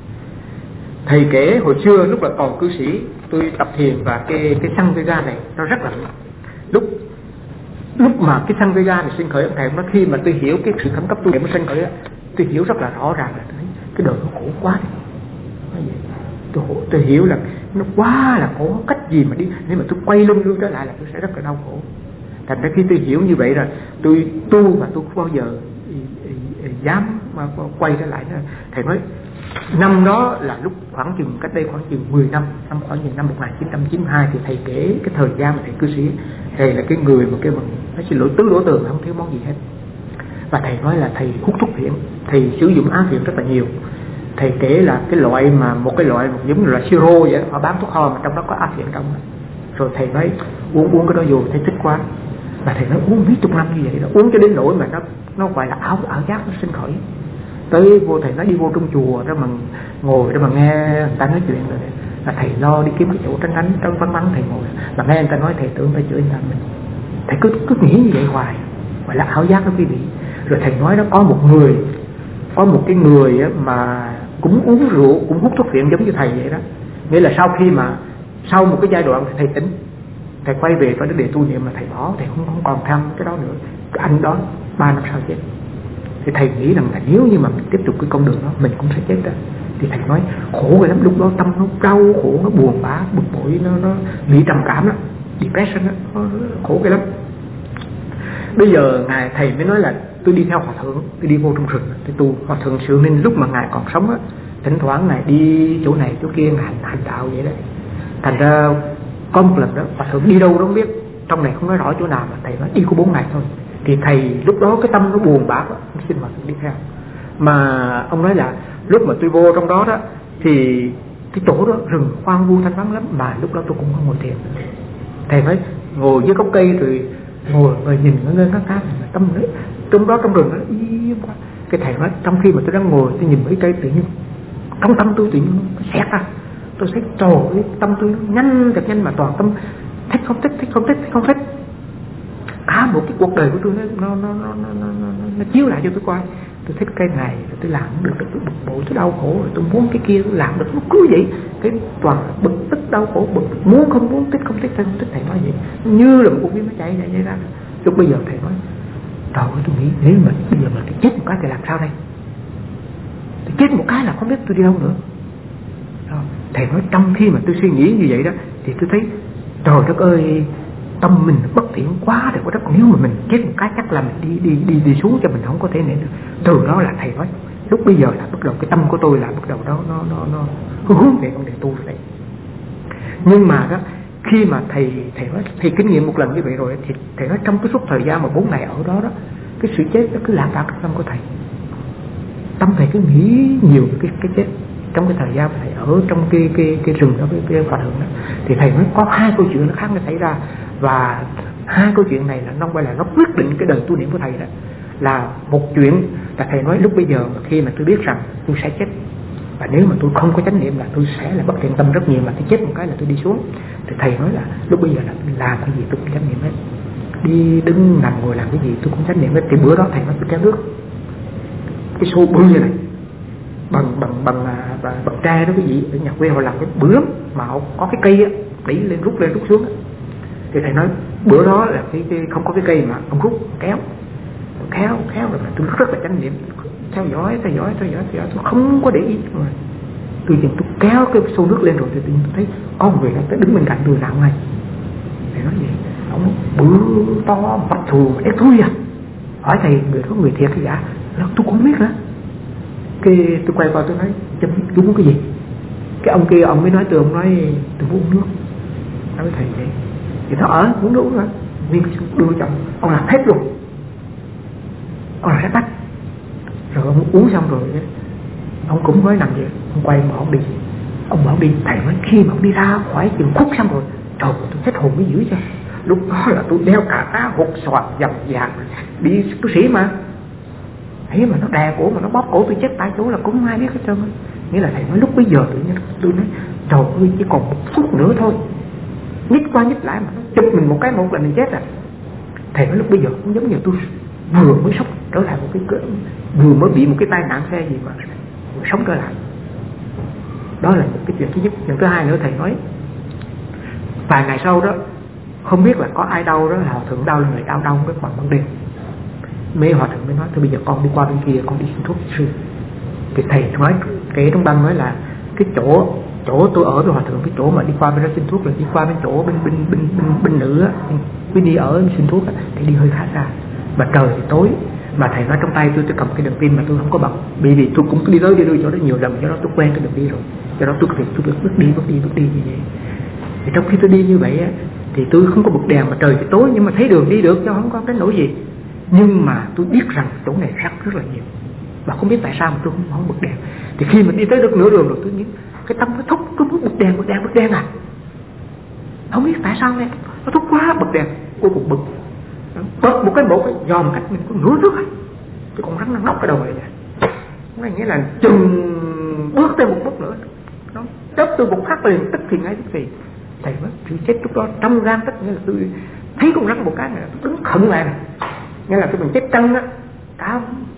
Thầy kể hồi xưa lúc là còn cư sĩ, tôi tập thiền và cái Samvega này nó rất là lúc mà cái Samvega này sinh khởi, ông thầy nói khi mà tôi hiểu cái sự khẩn cấp tu niệm nó sinh khởi á, tôi hiểu rất là rõ ràng là cái đời nó khổ quá đi. Tôi hiểu là nó quá là khổ, cách gì mà đi, nếu mà tôi quay lưng trở lại là tôi sẽ rất là đau khổ. Thành ra khi tôi hiểu như vậy rồi, tôi tu mà tôi không bao giờ dám mà quay trở lại nữa. Thầy nói Năm đó là lúc khoảng chừng cách đây khoảng chừng 10 năm, khoảng chừng năm 1992 thì thầy kể cái thời gian mà thầy cư sĩ. Thầy là cái người mà kêu bằng nói xin lỗi tứ đổ tường, không thiếu món gì hết. Và thầy nói là thầy hút thuốc phiện, thầy sử dụng án phiện rất là nhiều. Thầy kể là cái loại mà một giống như là siro vậy, họ bán thuốc ho mà trong đó có án phiện trong. Rồi thầy nói uống cái đó vô thầy thích quá. Và thầy nói uống mấy chục năm như vậy đó, uống cho đến nỗi mà nó gọi là ảo giác nó sinh khởi. Tới vô thầy nói đi vô trong chùa đó mà ngồi đó mà nghe người ta nói chuyện rồi là thầy lo đi kiếm cái chỗ tránh trong vắng vắng thầy ngồi mà nghe người ta nói thầy tưởng phải chửi người ta mình. Thầy cứ nghĩ như vậy hoài, gọi là ảo giác đó quý vị. Rồi thầy nói nó có một cái người mà cũng uống rượu, cũng hút thuốc phiện giống như thầy vậy đó. Nghĩa là sau một cái giai đoạn thầy tỉnh, thầy quay về với cái đề tu niệm mà thầy bỏ, thầy không còn tham cái đó nữa. Cái anh đó 3 năm sau chết. Thì thầy nghĩ rằng là nếu như mà mình tiếp tục cái con đường đó mình cũng sẽ chết đó. Thì thầy nói khổ rồi lắm, lúc đó tâm nó đau khổ, nó buồn bã, bực bội, nó bị trầm cảm đó, depression đó, nó khổ cái lắm. Bây giờ ngài thầy mới nói là tôi đi theo hòa thượng, tôi đi vô trong rừng tôi tu. Hòa thượng Sự Ninh lúc mà ngài còn sống á, thỉnh thoảng ngài đi chỗ này chỗ kia ngài hành đạo vậy đấy. Thành ra có một lần đó hòa thượng đi đâu đó không biết, trong này không nói rõ chỗ nào mà thầy nói đi có 4 ngày thôi. Thì thầy lúc đó cái tâm nó buồn bã quá, xin hòa thượng đi theo. Mà ông nói là lúc mà tôi vô trong đó đó thì cái chỗ đó rừng hoang vu thanh vắng lắm, mà lúc đó tôi cũng không ngồi thiền. Thầy nói ngồi dưới gốc cây rồi ngồi và nhìn ngơ ngác tâm đấy trong đó trong rừng nó im quá. Cái thầy nói trong khi mà tôi đang ngồi tôi nhìn mấy cây tự nhiên trong tâm tôi tự nhiên nó xẹt ra, tôi thấy trời ơi tâm tôi nó nhanh thật nhanh, mà toàn tâm thích không thích. Cả một cái cuộc đời của tôi nó chiếu lại cho tôi coi. Tôi thích cái này rồi tôi làm được, tôi bực bội, tôi đau khổ, rồi tôi muốn cái kia tôi làm được, nó cứ vậy. Cái toàn bực tức đau khổ, bực muốn không muốn, thích không thích. Thầy nói vậy như là một con phim nó chạy ra. Lúc bây giờ thầy nói trời ơi, tôi nghĩ nếu mà bây giờ mà tôi chết một cái thì làm sao đây? Tôi chết một cái là không biết tôi đi đâu nữa. Thầy nói trong khi mà tôi suy nghĩ như vậy đó thì tôi thấy trời đất ơi, tâm mình bất thiện quá rồi, có đất nếu mà mình chết một cái chắc là mình đi xuống cho mình không có thể này được. Từ đó là thầy nói lúc bây giờ là bắt đầu cái tâm của tôi là bắt đầu nó hướng về vấn đề tu rồi. Nhưng mà đó khi mà thầy nói thầy kinh nghiệm một lần như vậy rồi thì thầy nói trong cái suốt thời gian mà 4 ngày ở đó cái sự chết nó cứ lãng đãng trong tâm của thầy. Tâm thầy cứ nghĩ nhiều cái chết trong cái thời gian thầy ở trong cái rừng đó, cái hòa thượng đó. Thì thầy nói có 2 câu chuyện nó khác nó xảy ra, và 2 câu chuyện này là nó quyết định cái đời tu niệm của thầy đó. Là một chuyện là thầy nói lúc bây giờ mà khi mà tôi biết rằng tôi sẽ chết, và nếu mà tôi không có chánh niệm là tôi sẽ là bất thiện tâm rất nhiều, mà tôi chết một cái là tôi đi xuống. Thì thầy nói là lúc bây giờ là tôi làm cái gì tôi cũng chánh niệm hết, đi đứng nằm ngồi làm cái gì tôi cũng chánh niệm hết. Thì bữa đó thầy nói tôi kéo nước cái xô bự như này bằng tre đó, cái gì ở nhà quê họ làm cái bữa mà họ có cái cây á, đẩy lên rút xuống á. Thì thầy nói bữa đó là cái không có cái cây mà ông rút kéo rồi mà tôi rất là chánh niệm, theo dõi tôi không có để ý, mà tôi kéo cái xô nước lên rồi thì tôi thấy có một người nó đứng bên cạnh tôi làm ngay. Thầy nói gì ông bự to mặt thù đét thui à, hỏi thầy người thiệt hay giả, tôi cũng không biết nữa. Cái tôi quay qua tôi nói chú muốn cái gì? Cái ông kia ông mới nói tôi muốn uống nước. Nói với thầy vậy thì nó uống nước nữa, viên đưa cho ông làm hết luôn, ông làm hết tắt. Rồi ông uống xong rồi ông cũng mới nằm vậy, ông quay mà ông đi, ông bảo đi. Thầy nói khi mà ông đi ra khỏi chừng khúc xong rồi trời ơi, tôi hết hồn mới dữ cho. Lúc đó là tôi đeo cả tá hột xoàn dầm dàng đi tu sĩ mà. Thế mà nó đè cổ mà nó bóp cổ tôi chết tại chỗ là cũng không ai biết hết trơn. Nghĩa là thầy nói lúc bây giờ tự nhiên tôi nói trời ơi chỉ còn 1 phút nữa thôi, nhích qua nhích lại mà nó chụp mình một cái là mình chết à. Thầy nói lúc bây giờ cũng giống như tôi vừa mới sống trở lại một cái vừa mới bị một cái tai nạn xe gì mà sống trở lại. Đó là một cái chuyện thứ nhất. Chuyện thứ hai nữa thầy nói vài ngày sau đó không biết là có ai đau đó là hòa thượng đau là người đau cái khoảng ban đêm. Mấy hòa thượng mới nói thôi bây giờ con đi qua bên kia con đi xin thuốc sư. Thì thầy nói kể trong băng nói là cái chỗ tôi ở với hòa thượng, cái chỗ mà đi qua bên đó xin thuốc là đi qua bên chỗ bên nữ á, đi ở xin thuốc á, thì đi hơi khá xa, mà trời thì tối Mà thầy nói trong tay tôi cầm cái đèn pin mà tôi không có bật, bởi vì tôi cũng đi tới đi lui chỗ đó nhiều lần, cho đó tôi quen cái đường đi rồi, cho đó tôi bước đi như vậy. Thì trong khi tôi đi như vậy á, thì tôi không có bật đèn mà trời thì tối, nhưng mà thấy đường đi được, chứ không có cái nỗi gì. Nhưng mà tôi biết rằng chỗ này rắc rất là nhiều, và không biết tại sao mà tôi không bật đèn. Thì khi mình đi tới được nửa đường rồi, tôi nghĩ cái tâm nó thúc, tôi muốn bật đèn à, không biết tại sao nghe nó thúc quá, bật đèn. Cuối cùng bật một cái dòm cách mình có nửa nước ấy, chứ còn rắn nó ngóc cái đầu này nè. Nó nghĩa là chừng bước thêm một bước nữa, nó chớp tôi một phát liền, tức thì ngay tức thì thầy mới chịu chết lúc đó trong gan tức. Nghĩa là tôi thấy con rắn một cái này, tôi đứng khẩn lại này, nghĩa là tôi mình chết trăng á, cả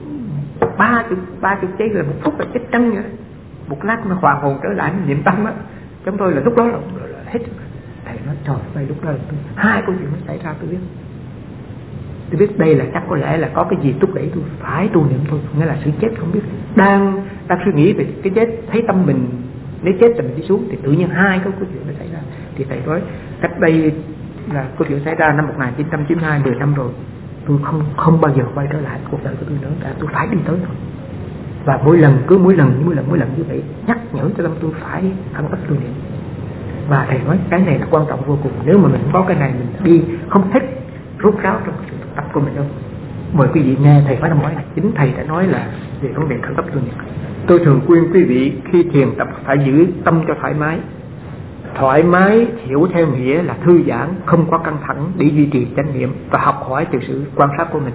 30 giây là một phút là chết trăng vậy. Một lát nó hoàn hồn trở lại niệm tâm á, chúng tôi là lúc đó là hết. Thầy nói trời ơi, lúc đó là hai câu chuyện nó xảy ra. Tôi biết đây là chắc có lẽ là có cái gì thúc đẩy tôi phải tu niệm thôi, nghĩa là sự chết không biết đang suy nghĩ về cái chết, thấy tâm mình nếu chết thì mình đi xuống, thì tự nhiên hai câu chuyện nó xảy ra. Thì thầy nói cách đây là câu chuyện xảy ra năm 1992, 10 năm rồi, tôi không bao giờ quay trở lại cuộc đời của tôi nữa, cả tôi phải đi tới thôi. Và mỗi lần như vậy nhắc nhở cho tâm tôi phải thẳng tắp tu niệm. Và thầy nói cái này là quan trọng vô cùng, nếu mà mình có cái này mình đi không thích rút ráo trong sự thực tập của mình đâu. Mời quý vị nghe thầy nói năm ngoái này, chính thầy đã nói là về vấn đề thẳng tắp tu niệm. Tôi thường khuyên quý vị khi thiền tập phải giữ tâm cho thoải mái. Thoải mái hiểu theo nghĩa là thư giãn, không có căng thẳng, để duy trì chánh niệm và học hỏi từ sự quan sát của mình.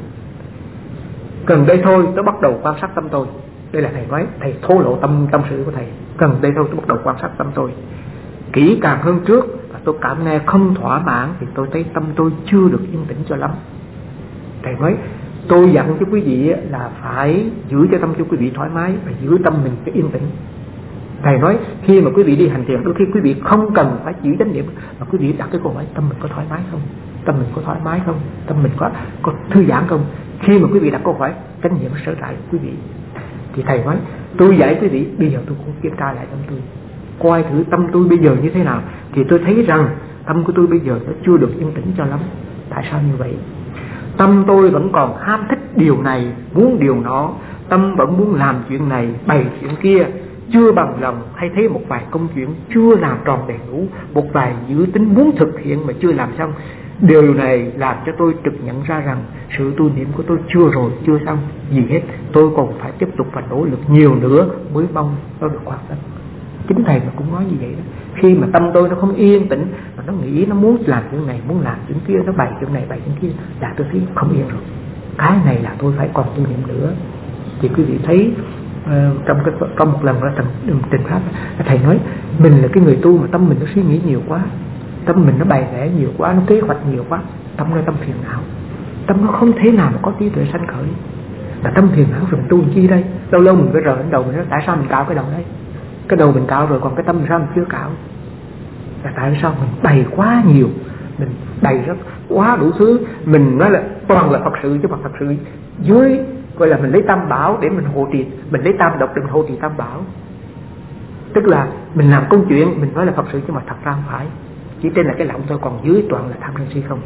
Gần đây thôi tôi bắt đầu quan sát tâm tôi. Đây là thầy nói, thầy thô lộ tâm sự của thầy. Gần đây thôi tôi bắt đầu quan sát tâm tôi kỹ càng hơn trước, và tôi cảm nghe không thỏa mãn thì tôi thấy tâm tôi chưa được yên tĩnh cho lắm. Thầy nói tôi dặn cho quý vị là phải giữ cho tâm cho quý vị thoải mái và giữ tâm mình phải yên tĩnh. Thầy nói khi mà quý vị đi hành thiền, đôi khi quý vị không cần phải giữ chánh niệm, mà quý vị đặt cái câu hỏi tâm mình có thoải mái không, tâm mình có thoải mái không, tâm mình có thư giãn không. Khi mà quý vị đặt câu hỏi, chánh niệm sở tại quý vị. Thì thầy nói tôi dạy quý vị, bây giờ tôi cũng kiểm tra lại tâm tôi, coi thử tâm tôi bây giờ như thế nào. Thì tôi thấy rằng tâm của tôi bây giờ nó chưa được yên tĩnh cho lắm. Tại sao như vậy? Tâm tôi vẫn còn ham thích điều này, muốn điều nọ. Tâm vẫn muốn làm chuyện này, bày chuyện kia, chưa bằng lòng, hay thấy một vài công chuyện chưa làm tròn đầy đủ, một vài dự tính muốn thực hiện mà chưa làm xong. Điều này làm cho tôi trực nhận ra rằng sự tu niệm của tôi chưa xong gì hết. Tôi còn phải tiếp tục và nỗ lực nhiều nữa mới mong nó được hoàn tất. Chính thầy mà cũng nói như vậy đó. Khi mà tâm tôi nó không yên tĩnh, mà nó nghĩ nó muốn làm chuyện này, muốn làm chuyện kia, nó bày chuyện này, bày chuyện kia, là tôi thấy không yên rồi. Cái này là tôi phải còn tu niệm nữa. Thì quý vị thấy trong một lần đó trình pháp, thầy nói mình là cái người tu mà tâm mình nó suy nghĩ nhiều quá, tâm mình nó bày vẽ nhiều quá, nó kế hoạch nhiều quá, tâm nó tâm phiền não, tâm nó không thể nào mà có trí tuệ sanh khởi. Là tâm phiền não rồi tu chi đây? Lâu lâu mình phải rờ đến đầu mình nói tại sao mình cạo cái đầu đấy? Cái đầu mình cạo rồi còn cái tâm mình sao mình chưa cạo? Là tại sao mình bày quá nhiều, mình bày rất quá đủ thứ. Mình nói là toàn là Phật sự, chứ mà Phật sự dưới gọi là mình lấy tam bảo để mình hộ trì, mình lấy tam độc để mình hộ trì tam bảo. Tức là mình làm công chuyện mình nói là Phật sự, nhưng mà thật ra không phải, chỉ trên là cái lọng thôi, còn dưới toàn là tham sân si không.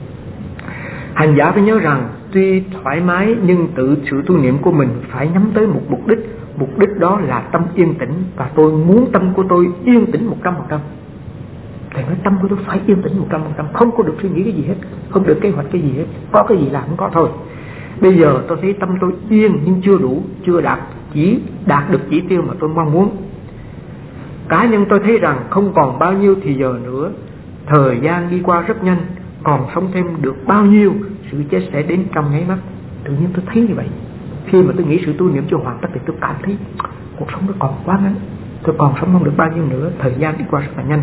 Hành giả phải nhớ rằng tuy thoải mái nhưng tự sự tu niệm của mình phải nhắm tới một mục đích. Mục đích đó là tâm yên tĩnh, và tôi muốn tâm của tôi yên tĩnh 100%. Thầy nói tâm của tôi phải yên tĩnh 100%, không có được suy nghĩ cái gì hết, không được kế hoạch cái gì hết, có cái gì làm cũng có thôi. Bây giờ tôi thấy tâm tôi yên nhưng chưa đủ, chưa đạt được chỉ tiêu mà tôi mong muốn. Cá nhân tôi thấy rằng không còn bao nhiêu thì giờ nữa, thời gian đi qua rất nhanh, còn sống thêm được bao nhiêu, sự chết sẽ đến trong nháy mắt. Tự nhiên tôi thấy như vậy. Khi mà tôi nghĩ sự tu niệm chưa hoàn tất thì tôi cảm thấy cuộc sống nó còn quá ngắn, tôi còn sống không được bao nhiêu nữa, thời gian đi qua rất là nhanh.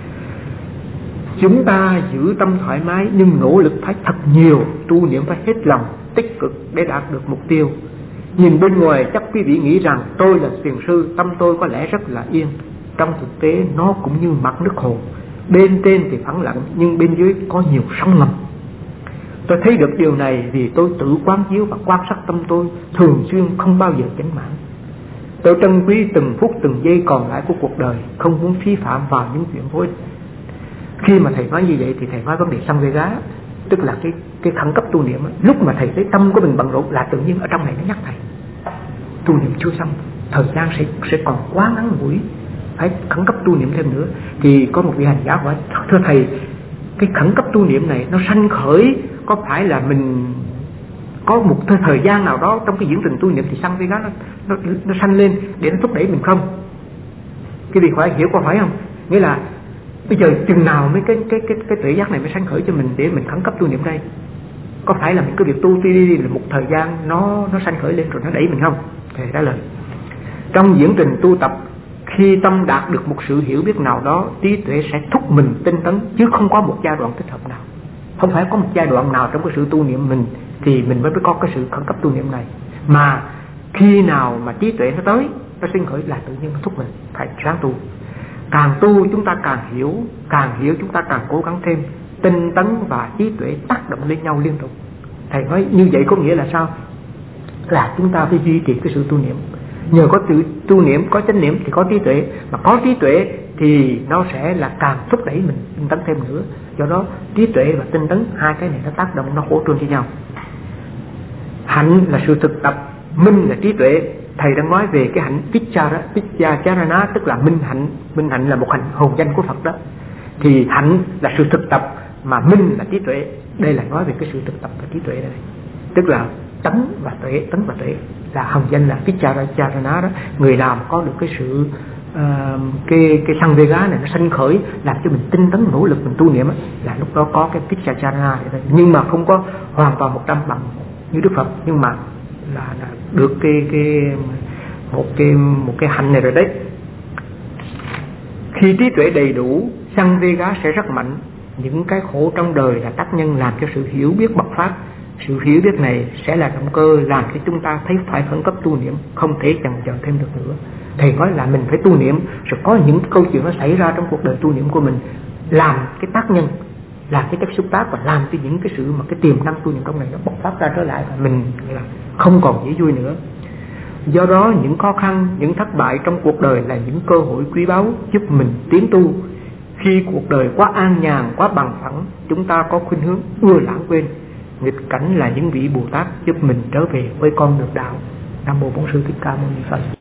Chúng ta giữ tâm thoải mái nhưng nỗ lực phải thật nhiều, tu niệm phải hết lòng, tích cực để đạt được mục tiêu. Nhìn bên ngoài chắc quý vị nghĩ rằng tôi là thiền sư, tâm tôi có lẽ rất là yên. Trong thực tế nó cũng như mặt nước hồ, bên trên thì phẳng lặng nhưng bên dưới có nhiều sóng ngầm. Tôi thấy được điều này vì tôi tự quán chiếu và quan sát tâm tôi thường xuyên, không bao giờ chểnh mãn. Tôi trân quý từng phút từng giây còn lại của cuộc đời, không muốn phí phạm vào những chuyện vô ích. Khi mà thầy nói như vậy thì thầy nói vấn đề sân gây gá. tức là cái khẩn cấp tu niệm. Lúc mà thầy thấy tâm của mình bận rộn là tự nhiên ở trong này nó nhắc thầy tu niệm chưa xong, thời gian sẽ còn quá ngắn ngủi, phải khẩn cấp tu niệm thêm nữa. Thì có một vị hành giả hỏi: thưa thầy, cái khẩn cấp tu niệm này nó sanh khởi có phải là mình có một thời gian nào đó trong cái diễn trình tu niệm thì sanh Vega nó sanh lên để nó thúc đẩy mình không? Cái vị phải hiểu câu hỏi không? Nghĩa là bây giờ chừng nào mới cái tuệ giác này mới sanh khởi cho mình để mình khẩn cấp tu niệm đây? Có phải là mình cứ việc tu đi là một thời gian nó sanh khởi lên rồi nó đẩy mình không? Thầy trả lời: trong diễn trình tu tập, khi tâm đạt được một sự hiểu biết nào đó, trí tuệ sẽ thúc mình tinh tấn, chứ không có một giai đoạn thích hợp nào. Không phải có một giai đoạn nào trong cái sự tu niệm mình thì mình mới có cái sự khẩn cấp tu niệm này, mà khi nào mà trí tuệ nó tới, nó sinh khởi là tự nhiên nó thúc mình phải ráng tu. Càng tu chúng ta càng hiểu chúng ta càng cố gắng thêm. Tinh tấn và trí tuệ tác động lên nhau liên tục. Thầy nói như vậy có nghĩa là sao? Là chúng ta phải duy trì cái sự tu niệm. Nhờ có sự tu niệm, có chánh niệm thì có trí tuệ, mà có trí tuệ thì nó sẽ là càng thúc đẩy mình tinh tấn thêm nữa. Do đó trí tuệ và tinh tấn, hai cái này nó tác động, nó hỗ trợ cho nhau. Hạnh là sự thực tập, minh là trí tuệ. Thầy đang nói về cái hạnh Vichacharana, tức là minh hạnh. Minh hạnh là một hạnh hồn danh của Phật đó. Thì hạnh là sự thực tập, mà minh là trí tuệ. Đây là nói về cái sự thực tập và trí tuệ đây. Tức là tấn và tuệ là hồng danh là Vichacharana đó. Người làm có được cái sự cái Samvega này nó sanh khởi, làm cho mình tinh tấn nỗ lực mình tu niệm là lúc đó có cái Vichacharana. Nhưng mà không có hoàn toàn 100 bằng như Đức Phật, nhưng mà là được một cái hành này rồi đấy. Khi trí tuệ đầy đủ, Samvega sẽ rất mạnh. Những cái khổ trong đời là tác nhân làm cho sự hiểu biết bộc phát. Sự hiểu biết này sẽ là động cơ làm cho chúng ta thấy phải khẩn cấp tu niệm, không thể chần chờ thêm được nữa. Thầy nói là mình phải tu niệm, rồi có những câu chuyện nó xảy ra trong cuộc đời tu niệm của mình, làm cái tác nhân, làm cái chất xúc tác, và làm cho những cái sự mà cái tiềm năng tu niệm trong này nó bộc phát ra trở lại, và mình là không còn dễ vui nữa. Do đó những khó khăn, những thất bại trong cuộc đời là những cơ hội quý báu giúp mình tiến tu. Khi cuộc đời quá an nhàn, quá bằng phẳng, chúng ta có khuynh hướng ưa lãng quên. Nghịch cảnh là những vị Bồ Tát giúp mình trở về với con đường đạo. Nam mô Bổn Sư Thích Ca Mâu Ni Phật.